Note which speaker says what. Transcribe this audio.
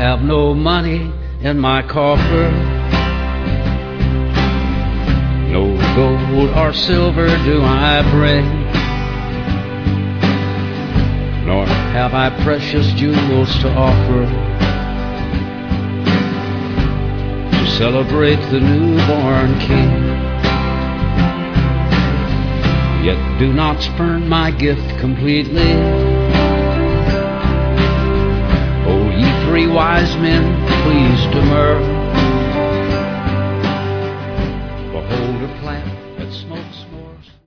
Speaker 1: have no money in my coffer, no gold or silver do I bring, nor have I precious jewels to offer to celebrate the newborn King. Yet do not spurn my gift completely, O ye three wise men, please demur.